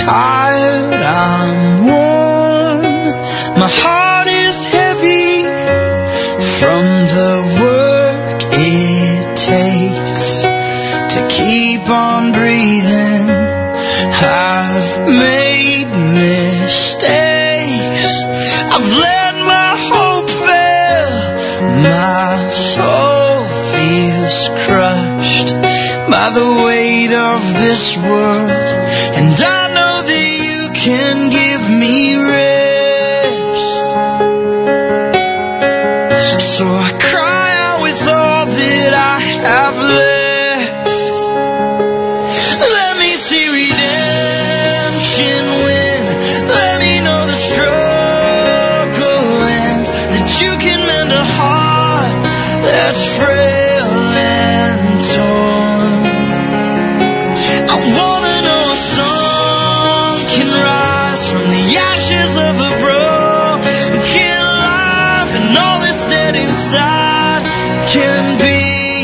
tired, I'm worn. My heart is heavy from the work it takes to keep on breathing. I've made mistakes. I've let my hope fail. My soul feels crushed by the weight of this world, and I know that you can give me rest. So I cry out with all that I have left. Let me see redemption win. Let me know the struggle ends, that you can mend a heart that's frail and torn. I wanna know a song can rise from the ashes of a broken life, and all that's dead inside can be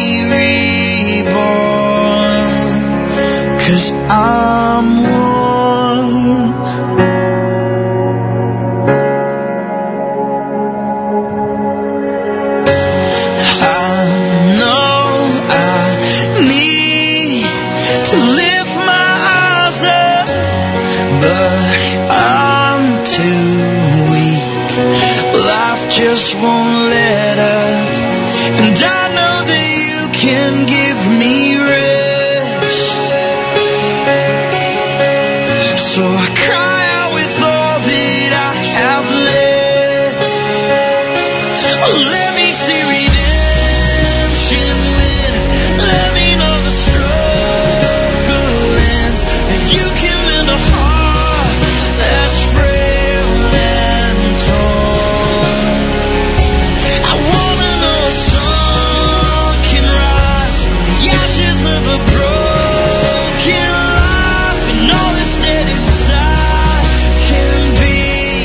reborn. 'Cause I'm worn. I know I need to lift my eyes up, but I'm too weak. Life just won't let up, and I know that you can give me rest. So I cry out with all that I have left. Oh, let me see redemption win. Let me know the struggle ends, that you can mend a heart that's frail and torn. I wanna know a song can rise from the ashes of a broken life, and all that's dead inside can be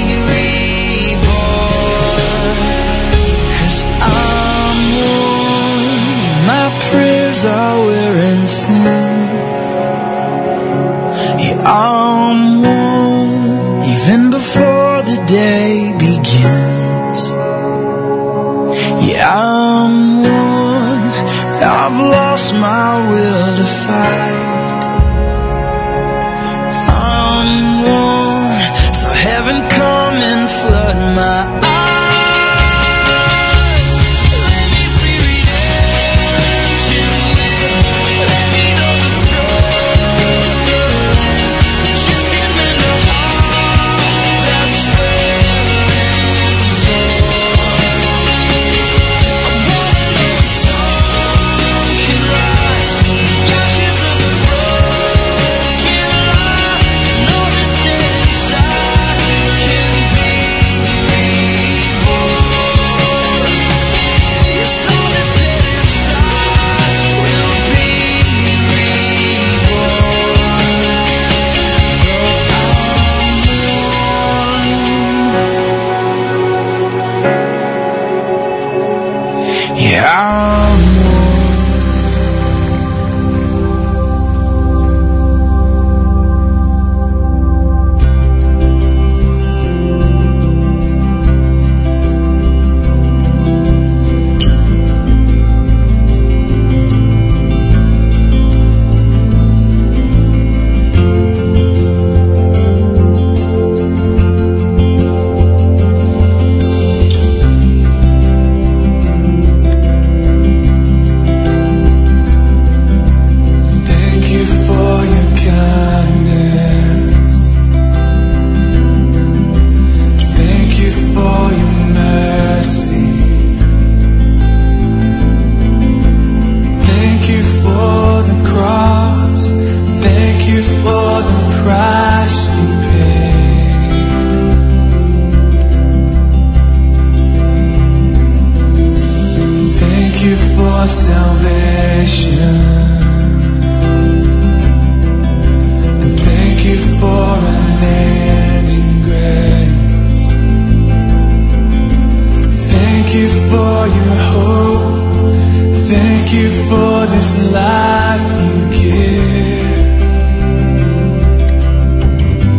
reborn. 'Cause I'm worn. My prayers are wearing thin. Yeah, I'm worn even before the day begins. Yeah, I'm worn. I've lost my will to fight. I'm worn. So heaven come and flood my eyes. Let me see redemption win. Let me know the struggle ends, that you can mend a heart that's frail and torn. I wanna know a song can rise from the ashes of a broken life, and all that's dead inside can be reborn. Yes, all that's dead inside will be reborn. Yeah, I'm life you give.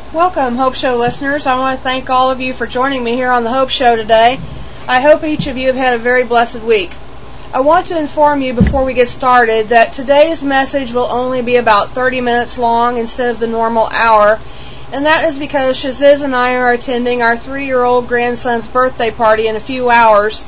Welcome, Hope Show listeners. I want to thank all of you for joining me here on the Hope Show today. I hope each of you have had a very blessed week. I want to inform you before we get started that today's message will only be about 30 minutes long instead of the normal hour, and that is because Shaziz and I are attending our 3-year-old grandson's birthday party in a few hours,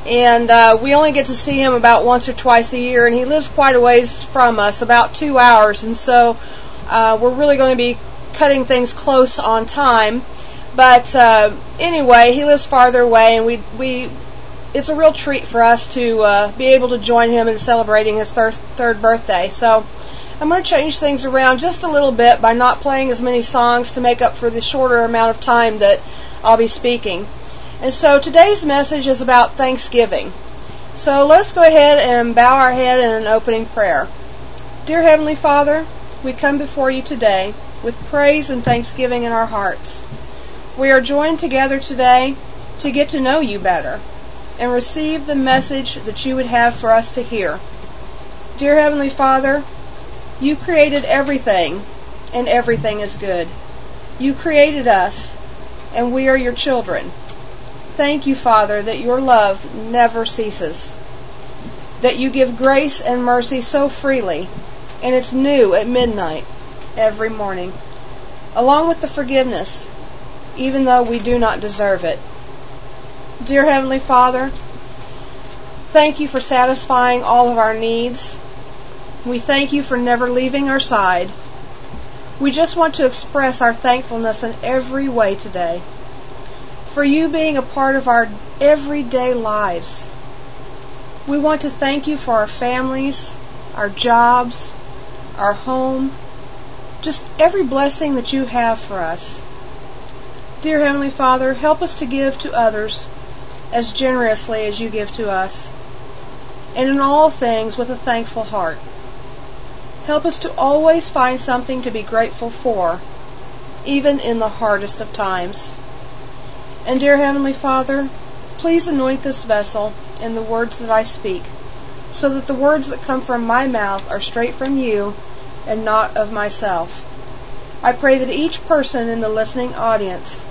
and we only get to see him about once or twice a year, and he lives quite a ways from us, about 2 hours, and so we're really going to be cutting things close on time. But anyway, he lives farther away, and it's a real treat for us to be able to join him in celebrating his third birthday. So I'm going to change things around just a little bit by not playing as many songs to make up for the shorter amount of time that I'll be speaking. And so today's message is about Thanksgiving. So let's go ahead and bow our head in an opening prayer. Dear Heavenly Father, we come before you today with praise and thanksgiving in our hearts. We are joined together today to get to know you better and receive the message that you would have for us to hear. Dear Heavenly Father, you created everything, and everything is good. You created us, and we are your children. Thank you, Father, that your love never ceases, that you give grace and mercy so freely, and it's new at midnight every morning, along with the forgiveness, even though we do not deserve it. Dear Heavenly Father, thank you for satisfying all of our needs. We thank you for never leaving our side. We just want to express our thankfulness in every way today, for you being a part of our everyday lives. We want to thank you for our families, our jobs, our home, just every blessing that you have for us. Dear Heavenly Father, help us to give to others as generously as you give to us, and in all things with a thankful heart. Help us to always find something to be grateful for, even in the hardest of times. And dear Heavenly Father, please anoint this vessel and the words that I speak, so that the words that come from my mouth are straight from you and not of myself. I pray that each person in the listening audience,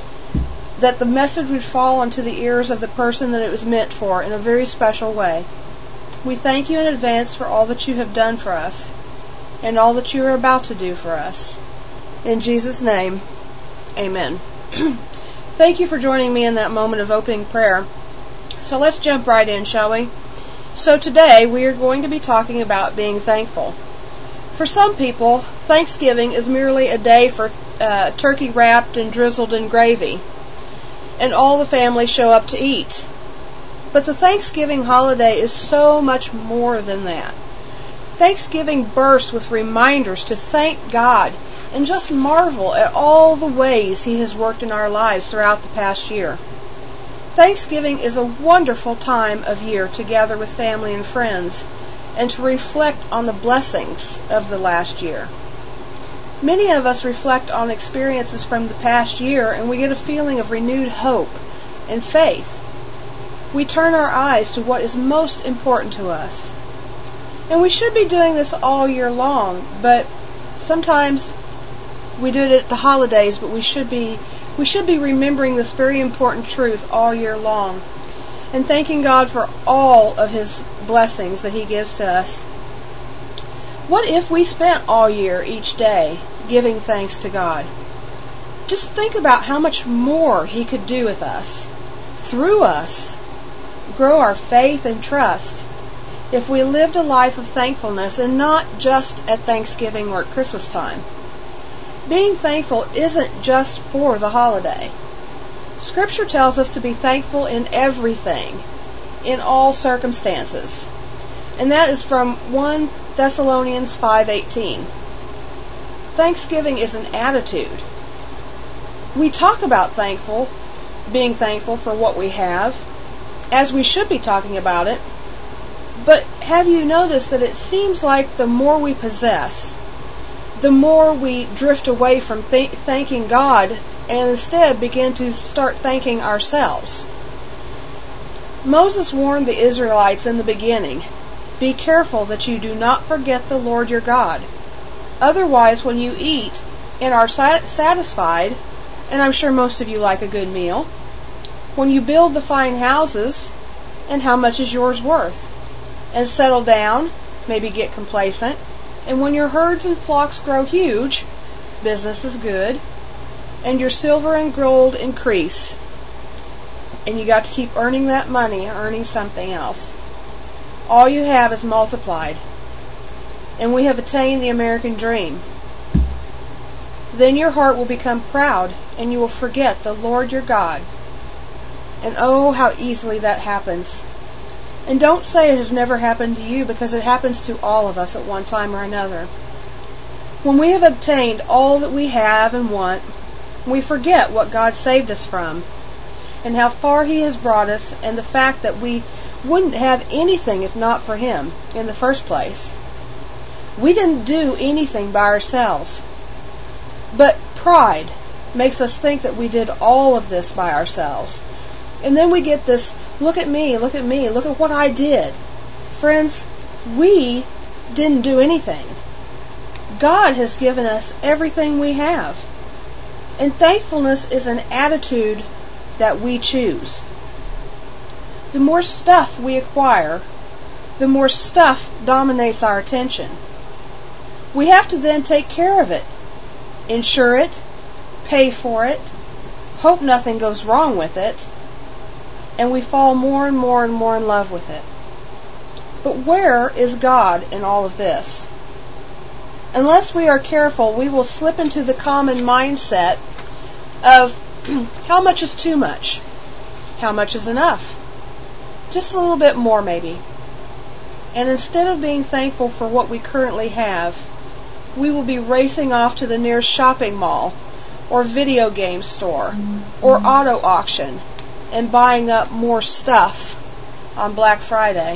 that the message would fall onto the ears of the person that it was meant for in a very special way. We thank you in advance for all that you have done for us and all that you are about to do for us. In Jesus' name, amen. Thank you for joining me in that moment of opening prayer. So let's jump right in, shall we? So today we are going to be talking about being thankful. For some people, Thanksgiving is merely a day for turkey wrapped and drizzled in gravy, and all the family show up to eat. But the Thanksgiving holiday is so much more than that. Thanksgiving bursts with reminders to thank God and just marvel at all the ways He has worked in our lives throughout the past year. Thanksgiving is a wonderful time of year to gather with family and friends and to reflect on the blessings of the last year. Many of us reflect on experiences from the past year, and we get a feeling of renewed hope and faith. We turn our eyes to what is most important to us. And we should be doing this all year long, but sometimes we do it at the holidays, but we should be remembering this very important truth all year long and thanking God for all of His blessings that He gives to us. What if we spent all year, each day, giving thanks to God? Just think about how much more He could do with us, through us, grow our faith and trust, if we lived a life of thankfulness and not just at Thanksgiving or at Christmas time. Being thankful isn't just for the holiday. Scripture tells us to be thankful in everything, in all circumstances. And that is from 1 Thessalonians 5:18. Thanksgiving is an attitude. We talk about being thankful for what we have, as we should be talking about it, but have you noticed that it seems like the more we possess, the more we drift away from thanking God and instead begin to start thanking ourselves? Moses warned the Israelites in the beginning, "Be careful that you do not forget the Lord your God. Otherwise, when you eat, and are satisfied, and I'm sure most of you like a good meal, when you build the fine houses, and how much is yours worth, and settle down, maybe get complacent, and when your herds and flocks grow huge, business is good, and your silver and gold increase, and you got to keep earning that money, earning something else. All you have is multiplied, and we have attained the American dream. Then your heart will become proud, and you will forget the Lord your God. And oh, how easily that happens. And don't say it has never happened to you, because it happens to all of us at one time or another. When we have obtained all that we have and want, we forget what God saved us from, and how far He has brought us, and the fact that we wouldn't have anything if not for Him in the first place. We didn't do anything by ourselves. But pride makes us think that we did all of this by ourselves. And then we get this, look at me, look at me, look at what I did. Friends, we didn't do anything. God has given us everything we have. And thankfulness is an attitude that we choose. The more stuff we acquire, the more stuff dominates our attention. We have to then take care of it, insure it, pay for it, hope nothing goes wrong with it, and we fall more and more and more in love with it. But where is God in all of this? Unless we are careful, we will slip into the common mindset of how much is too much? How much is enough? Just a little bit more maybe. And instead of being thankful for what we currently have, we will be racing off to the nearest shopping mall or video game store or auto auction and buying up more stuff on Black Friday.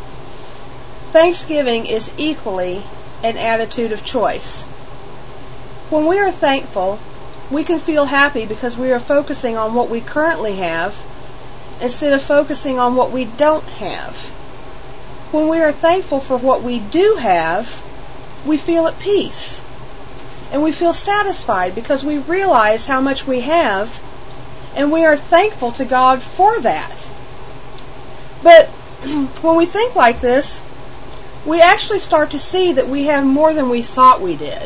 Thanksgiving is equally an attitude of choice. When we are thankful, we can feel happy because we are focusing on what we currently have instead of focusing on what we don't have. When we are thankful for what we do have, we feel at peace. And we feel satisfied because we realize how much we have, and we are thankful to God for that. But when we think like this, we actually start to see that we have more than we thought we did.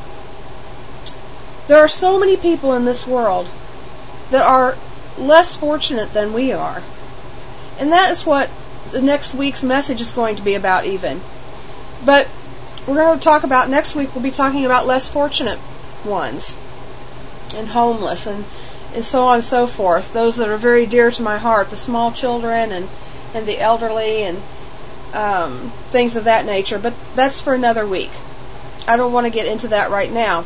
There are so many people in this world that are less fortunate than we are. And that is what the next week's message is going to be about even. But we're going to talk about, next week we'll be talking about less fortunate ones, and homeless, and so on and so forth. Those that are very dear to my heart, the small children and the elderly and things of that nature. But that's for another week. I don't want to get into that right now.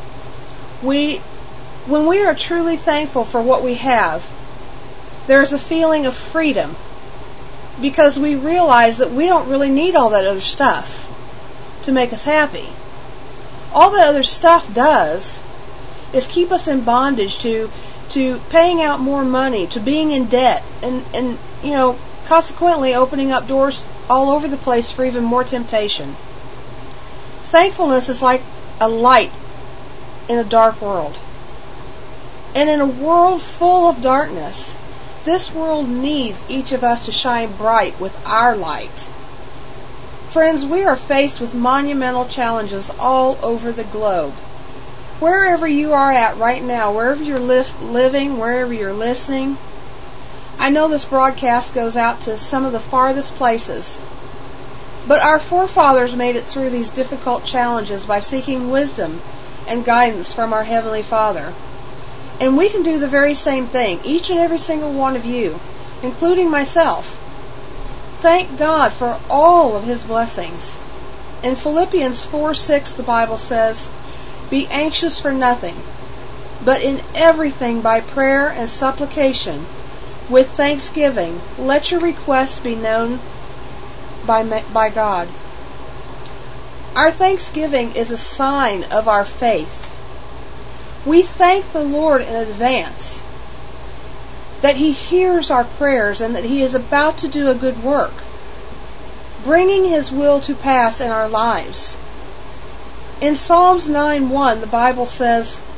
When we are truly thankful for what we have, there's a feeling of freedom, because we realize that we don't really need all that other stuff to make us happy. All that other stuff does is keep us in bondage to paying out more money, to being in debt, and consequently opening up doors all over the place for even more temptation. Thankfulness is like a light in a dark world. And in a world full of darkness, this world needs each of us to shine bright with our light. Friends, we are faced with monumental challenges all over the globe. Wherever you are at right now, wherever you're living, wherever you're listening, I know this broadcast goes out to some of the farthest places. But our forefathers made it through these difficult challenges by seeking wisdom and guidance from our Heavenly Father. And we can do the very same thing, each and every single one of you, including myself. Thank God for all of His blessings. In Philippians 4:6, the Bible says, "Be anxious for nothing, but in everything by prayer and supplication, with thanksgiving, let your requests be known by God." Our thanksgiving is a sign of our faith. We thank the Lord in advance that He hears our prayers and that He is about to do a good work, bringing His will to pass in our lives. In Psalms 9:1, the Bible says,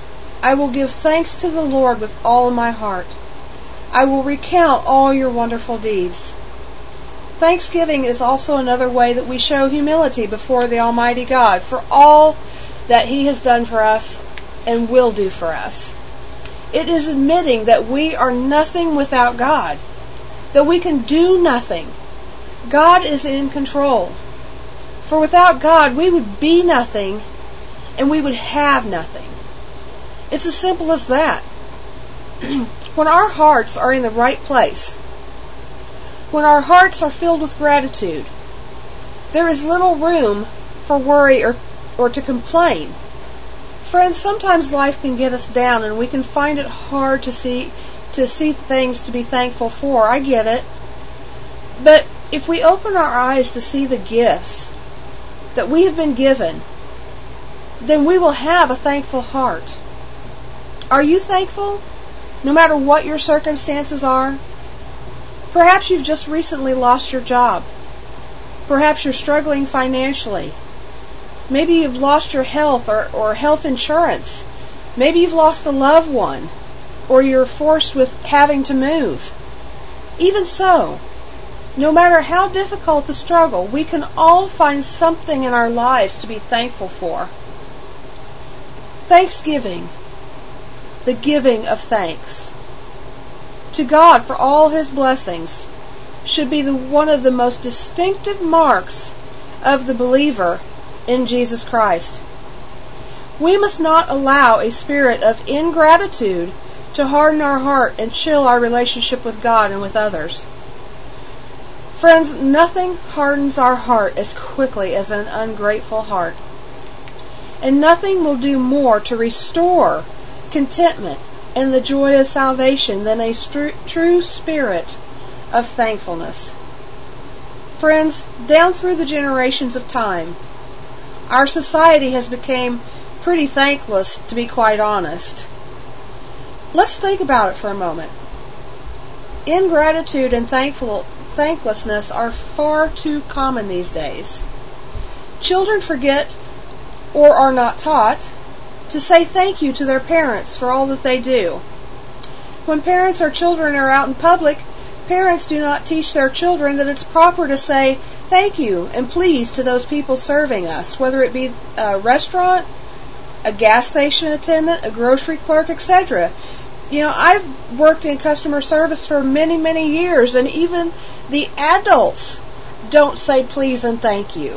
I will give thanks to the Lord with all my heart. I will recount all your wonderful deeds. Thanksgiving is also another way that we show humility before the Almighty God for all that He has done for us and will do for us. It is admitting that we are nothing without God, that we can do nothing. God is in control. For without God, we would be nothing and we would have nothing. It's as simple as that. When our hearts are in the right place, when our hearts are filled with gratitude, there is little room for worry or to complain. Friends, sometimes life can get us down and we can find it hard to see things to be thankful for. I get it. But if we open our eyes to see the gifts that we have been given, then we will have a thankful heart. Are you thankful? No matter what your circumstances are? Perhaps you've just recently lost your job. Perhaps you're struggling financially. Maybe you've lost your health or health insurance. Maybe you've lost a loved one, or you're forced with having to move. Even so, no matter how difficult the struggle, we can all find something in our lives to be thankful for. Thanksgiving, the giving of thanks to God for all His blessings, should be one of the most distinctive marks of the believer in Jesus Christ. We must not allow a spirit of ingratitude to harden our heart and chill our relationship with God and with others. Friends, nothing hardens our heart as quickly as an ungrateful heart. And nothing will do more to restore contentment and the joy of salvation than a true spirit of thankfulness. Friends, down through the generations of time, our society has become pretty thankless, to be quite honest. Let's think about it for a moment. Ingratitude and thanklessness are far too common these days. Children forget or are not taught to say thank you to their parents for all that they do. When parents or children are out in public, parents do not teach their children that it's proper to say thank you and please to those people serving us, whether it be a restaurant, a gas station attendant, a grocery clerk, etc. I've worked in customer service for many, many years, and even the adults don't say please and thank you.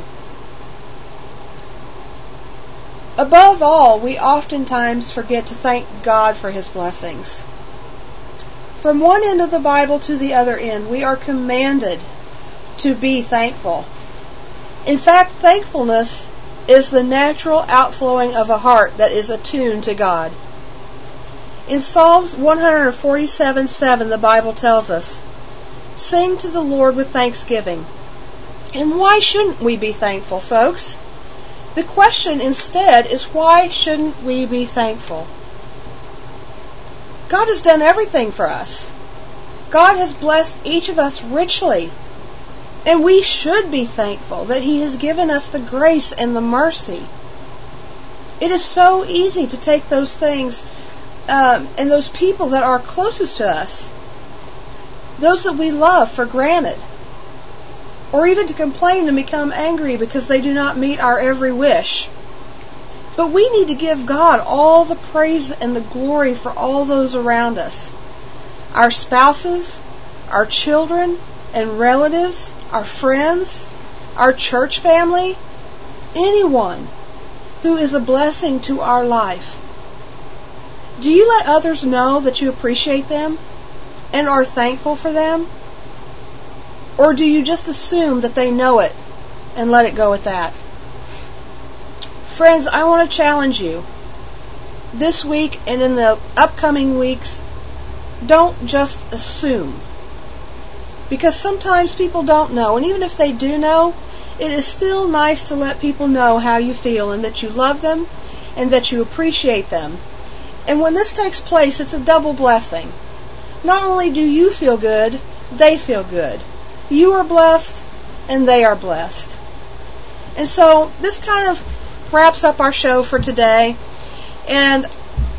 Above all, we oftentimes forget to thank God for His blessings. From one end of the Bible to the other end, we are commanded to be thankful. In fact, thankfulness is the natural outflowing of a heart that is attuned to God. In Psalms 147:7, the Bible tells us, "Sing to the Lord with thanksgiving." And why shouldn't we be thankful, folks? The question instead is, why shouldn't we be thankful? God has done everything for us. God has blessed each of us richly. And we should be thankful that He has given us the grace and the mercy. It is so easy to take those things and those people that are closest to us, those that we love, for granted. Or even to complain and become angry because they do not meet our every wish. But we need to give God all the praise and the glory for all those around us. Our spouses, our children and relatives, our friends, our church family, anyone who is a blessing to our life. Do you let others know that you appreciate them and are thankful for them? Or do you just assume that they know it and let it go at that? Friends, I want to challenge you. This week and in the upcoming weeks, don't just assume. Because sometimes people don't know, and even if they do know, it is still nice to let people know how you feel and that you love them and that you appreciate them. And when this takes place, it's a double blessing. Not only do you feel good, they feel good. You are blessed, and they are blessed. And so this kind of wraps up our show for today. And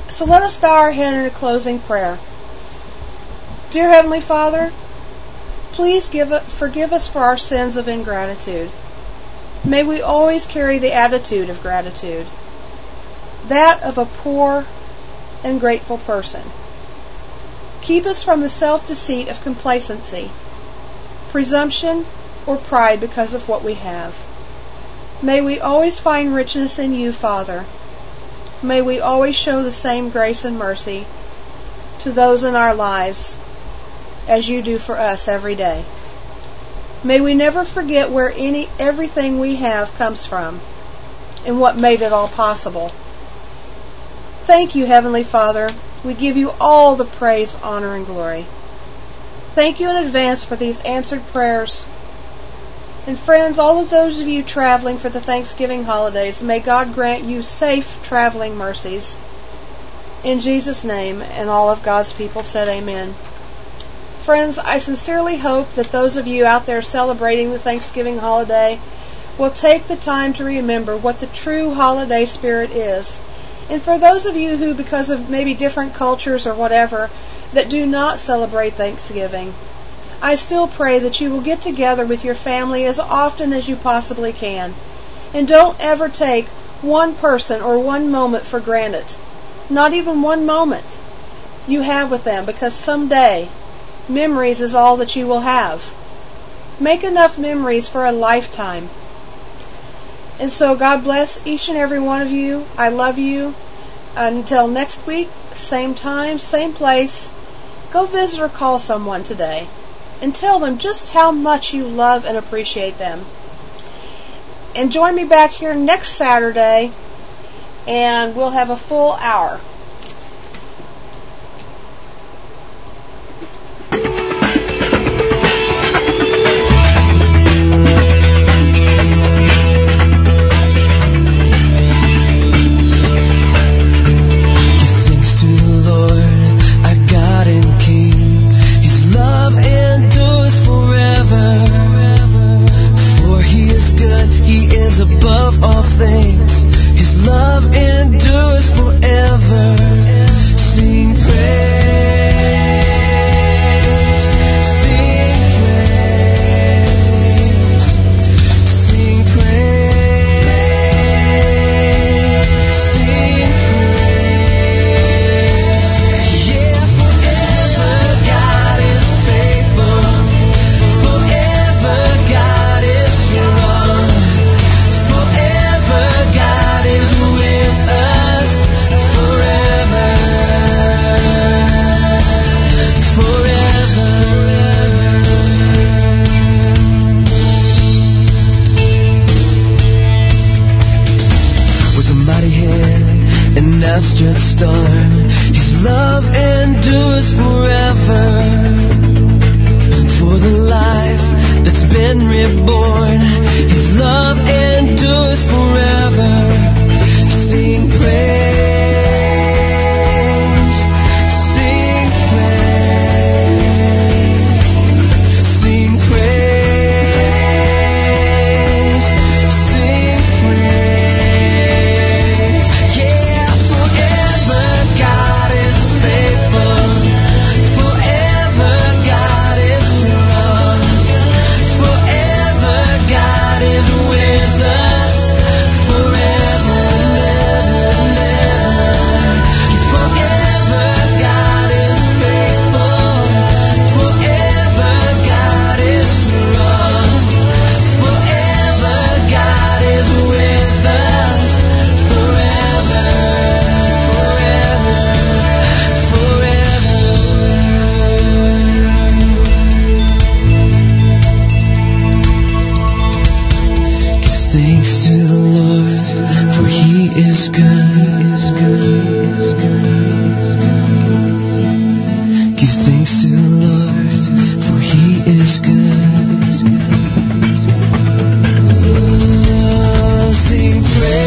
So let us bow our head in a closing prayer. Dear Heavenly Father, please forgive us for our sins of ingratitude. May we always carry the attitude of gratitude, that of a poor and grateful person. Keep us from the self-deceit of complacency, presumption, or pride because of what we have. May we always find richness in you, Father. May we always show the same grace and mercy to those in our lives as you do for us every day. May we never forget where everything we have comes from and what made it all possible. Thank you, Heavenly Father. We give you all the praise, honor, and glory. Thank you in advance for these answered prayers. And friends, all of those of you traveling for the Thanksgiving holidays, may God grant you safe traveling mercies. In Jesus' name, and all of God's people said amen. Friends, I sincerely hope that those of you out there celebrating the Thanksgiving holiday will take the time to remember what the true holiday spirit is. And for those of you who, because of maybe different cultures or whatever, that do not celebrate Thanksgiving, I still pray that you will get together with your family as often as you possibly can. And don't ever take one person or one moment for granted. Not even one moment you have with them, because someday memories is all that you will have. Make enough memories for a lifetime. And so God bless each and every one of you. I love you. Until next week, same time, same place, go visit or call someone today and tell them just how much you love and appreciate them. And join me back here next Saturday, and we'll have a full hour. Above all things, His love endures forever. Sing praise, sing praise, sing praise, sing praise. Yeah, forever God is faithful, forever God is strong. God is with us forever, forever. With a mighty hand and outstretched arm, His love endures forever. For the life that's been reborn, His love endures forever. Sing praise, sing praise, sing praise, sing praise. Yeah, forever God is faithful, forever God is strong, forever God is with us forever and ever. Forever God is faithful, forever God is strong, forever God is with us forever, forever, forever. Give thanks to the Lord, for He is good. Give thanks to the Lord, for He is good. Oh, sing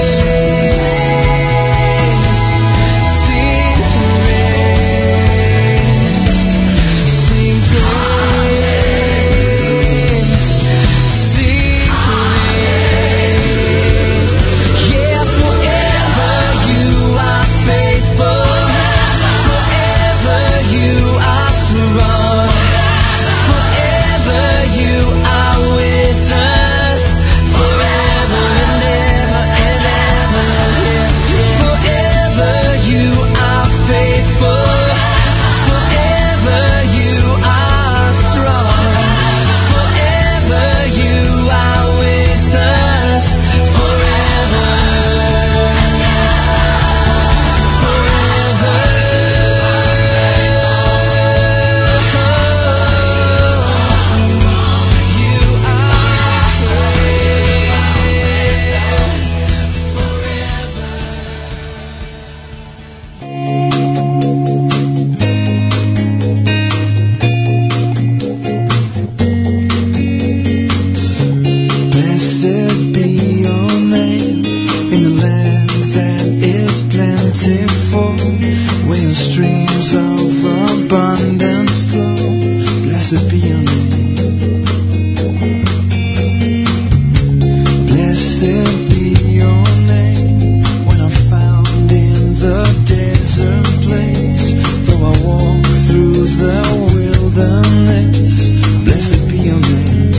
praise, sing praise, sing praise, sing praise. Yeah, forever you are faithful. plentiful, where your streams of abundance flow. Blessed be your name. Blessed be your name. When I'm found in the desert place, though I walk through the wilderness, blessed be your name.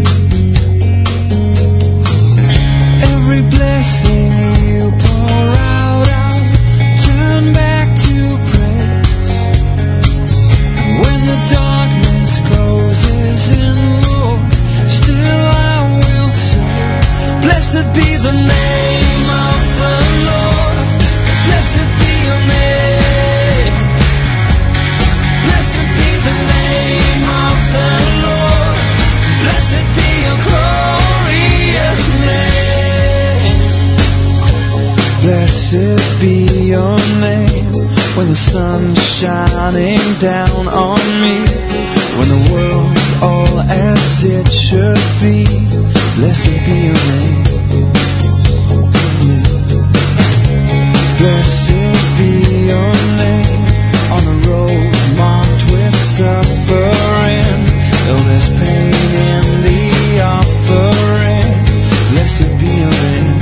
Every blessing you pour out, I'll turn back to praise. When the darkness closes in, Lord, still I will say, blessed be the name of the Lord. Blessed be your name. Blessed be the name of the Lord. Blessed be your glorious name. Blessed be your name. When the sun's shining down on me, when the world's all as it should be, blessed be your name. Blessed be your name. On the road marked with suffering, illness, pain in the offering, blessed be your name.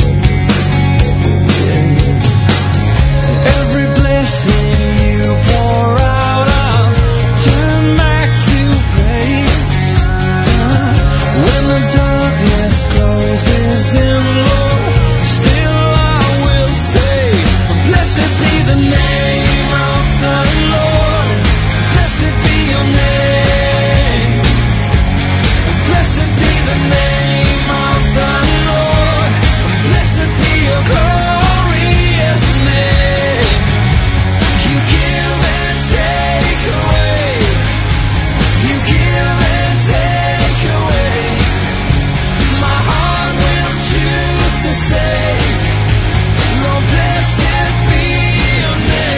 Every blessing you pour out, I'll turn back to praise. When the darkness closes in, Lord, still I will say, blessed be the name of the Lord. Blessed be your name. Blessed be the name of the Lord. Blessed be your glorious name. You give and take away. You give and take away. My heart will choose to say, Lord, blessed be your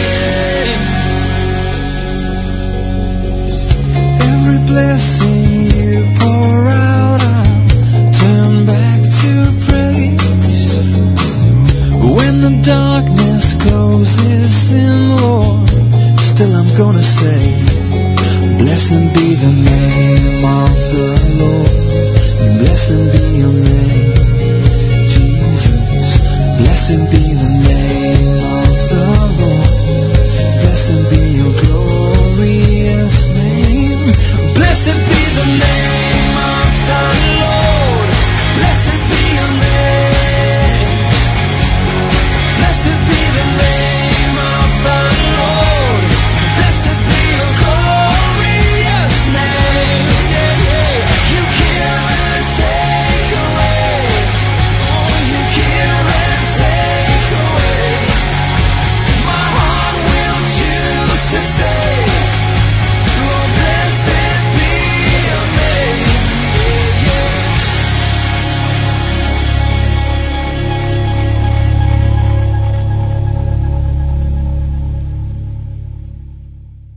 name. Every blessing you pour out, I'll turn back to praise. When the darkness closes in, Lord, still I'm gonna say, blessed be the name of the Lord. Blessed be your name, Jesus. Blessed be the name of